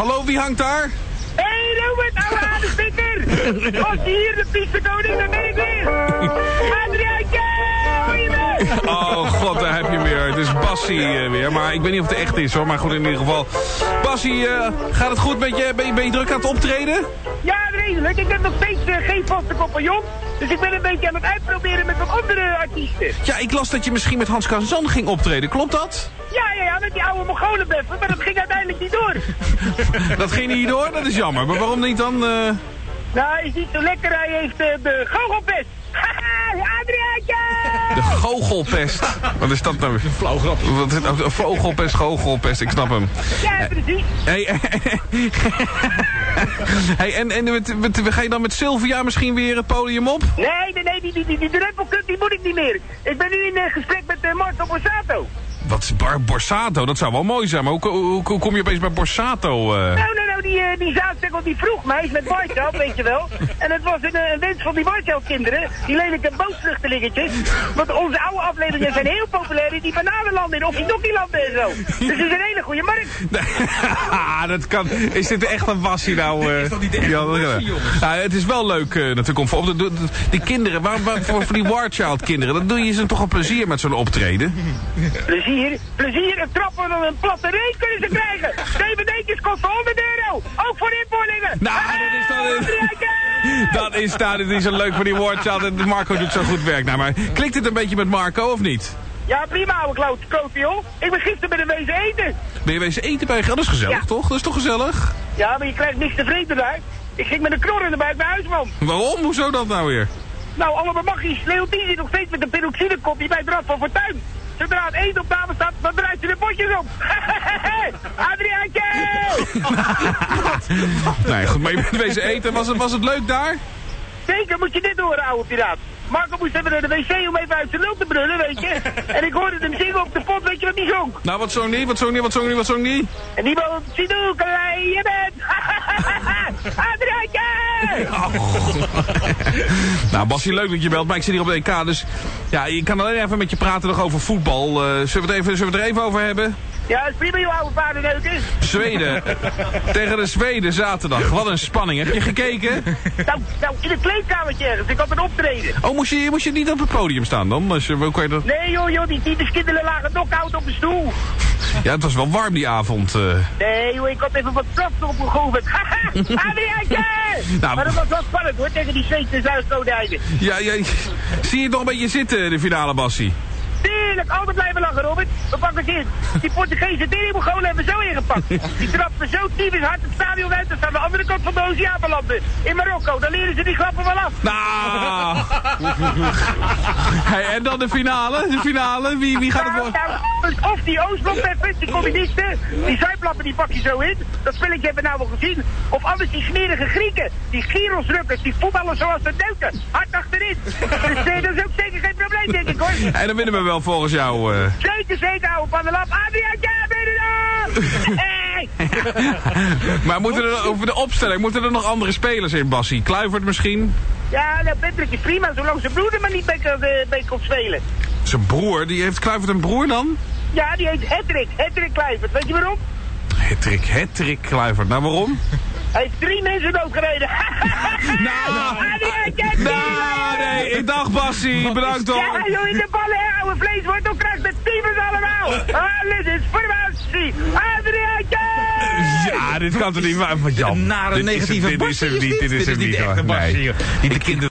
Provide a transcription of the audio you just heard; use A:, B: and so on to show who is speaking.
A: Hallo, wie hangt daar?
B: Hey, Robert, ouwe aan de spikker! Als hier de piesterkoning, dan ben ik weer! Adriaantje, hoor je me?
A: Oh god, daar heb je hem weer. Het is Bassie weer, maar ik weet niet of het echt is hoor. Maar goed, in ieder geval. Bassie, gaat het goed met je? Ben je druk aan het optreden?
B: Ja, redelijk. Ik heb nog steeds geen vaste compagnon. Dus ik ben een beetje aan het uitproberen met wat andere artiesten.
A: Ja, ik las dat je misschien met Hans Kazan ging optreden. Klopt dat?
B: Ja, met die oude Mongolenbeffen. Maar dat ging uiteindelijk niet door.
A: Dat ging niet door? Dat is jammer. Maar waarom niet dan?
B: Nou, hij is niet zo lekker. Hij heeft de goochelpest. Haha, Adriaantje!
A: De goochelpest. Wat is dat nou? Een flauw grap. Vogelpest, goochelpest. Ik snap hem.
B: Ja, precies.
A: Hey, en ga je dan met Sylvia misschien weer het podium op?
B: Nee, die druppelkut, die moet ik niet meer. Ik ben nu in gesprek met Marco Borsato.
A: Wat is Borsato? Dat zou wel mooi zijn, maar hoe kom je opeens bij Borsato?
B: Nou, die zaaktekkel die vroeg mij, is met Marcel, weet je wel. En het was een wens van die Marcel-kinderen, die lelijke bootvluchtelingetjes. Want onze oude afleveringen zijn heel populair in die bananenlanden, in Okie-Dokie-landen en zo. Dus het is een hele goede markt.
A: Dat kan. Is dit echt een wassie nou?
C: Is dat niet echt een wassie, jongens?
A: Ja, het is wel leuk natuurlijk om die kinderen, voor die Warchild kinderen, dat doe je ze toch een plezier met zo'n optreden?
B: Plezier, een trap van een platte reet kunnen ze krijgen. DVD'tjes kosten €100. Ook voor inboorlingen.
A: Nou, dat is niet zo leuk voor die Warchild. En Marco doet zo goed werk. Nou, maar klikt het een beetje met Marco of niet?
B: Ja, prima, ouwe klote, joh. Ik ben gisteren bij de wezen eten.
A: Ben je wezen eten bij? Dat is gezellig, toch? Dat is toch gezellig?
B: Ja, maar je krijgt niks te vreten daar. Ik ging met een knor in de buik naar huis, man.
A: Waarom? Hoezo dat nou weer?
B: Nou, allemaal magisch. Leontien zit nog steeds met een peroxidekopje bij het Rad van Fortuin. Zodra het eten op tafel staat, dan draait ze de potjes op. Adriaantje!
A: Nee, goed, maar je bent wezen eten. Was het leuk daar?
B: Zeker, moet je dit horen, ouwe piraat. Marco moest even naar de wc om even uit zijn lul te brullen, weet je. En ik hoorde hem zingen op de pot, weet je wat die zong?
A: Nou, wat zong die?
B: En die woont Sidoekelei, je bent... Adriaantje!
A: Nou, Bassie, leuk dat je belt, maar ik zit hier op de EK, dus... Ja, ik kan alleen even met je praten nog over voetbal. Zullen we het er even over hebben?
B: Ja, dat is prima, joh, ouwe vaderneukers.
A: Zweden. Tegen de Zweden zaterdag. Wat een spanning. Heb je gekeken?
B: Nou, in het kleedkamertje ergens. Ik had een optreden.
A: Oh, moest je niet op het podium staan dan? Hoe kan je dat...
B: Nee, joh, die tyfuskinderen lagen knock-out op de stoel.
A: Ja, het was wel warm die avond.
B: Nee, joh, ik had even wat plaats op mijn gehoord. Haha, Adriaantje!
A: Nou,
B: maar dat was wel spannend, hoor, tegen die Zweedse Zuid-Konijnen.
A: Ja, zie je het nog een beetje zitten, de finale, Bassie?
B: Tuurlijk, altijd blijven lachen, Robert. We pakken het in. Die Portugese Mongolen hebben zo ingepakt. Die trappen zo typisch hard het stadion uit. Dat ze aan de andere kant van de oceaan belanden. In Marokko, dan leren ze die grappen wel af.
A: Nou. Hey, en dan de finale? Wie gaat het worden?
B: Of die Oostblokbeffers, die communisten. Die zuiplappen, die pak je zo in. Dat spelletje hebben we nou wel gezien. Of anders die smerige Grieken. Die gyrosrukkers, die voetballers zoals de Duiten. Hard achterin. Dus dat is ook zeker geen probleem, denk ik, hoor.
A: En dan winnen we wel volgens jou.
B: Zeker, ouwe van de lap. Adriaantje, ben je er? Hey!
A: Maar over de opstelling, moeten er nog andere spelers in, Bassie? Kluivert misschien?
B: Ja, nou, Patrick is prima, zolang zijn broer er maar niet bij komt spelen.
A: Zijn broer? Heeft Kluivert een broer dan?
B: Ja, die heet Hattrick Kluivert. Weet je waarom?
A: Hattrick Kluivert. Nou, waarom?
B: Hij heeft 3 mensen doodgereden.
A: Nee, ik dacht Bassie, bedankt toch.
B: Ja, joh, in de ballen, hè, ouwe vlees wordt ook krijgt met tyfus allemaal. Alles is formatie. Adriaantje!
A: Ja, dit kan toch niet waar. Jan,
C: Een nare negatieve Bassie.
A: Dit is er niet.
C: Echt een Bassie. Die de kinderen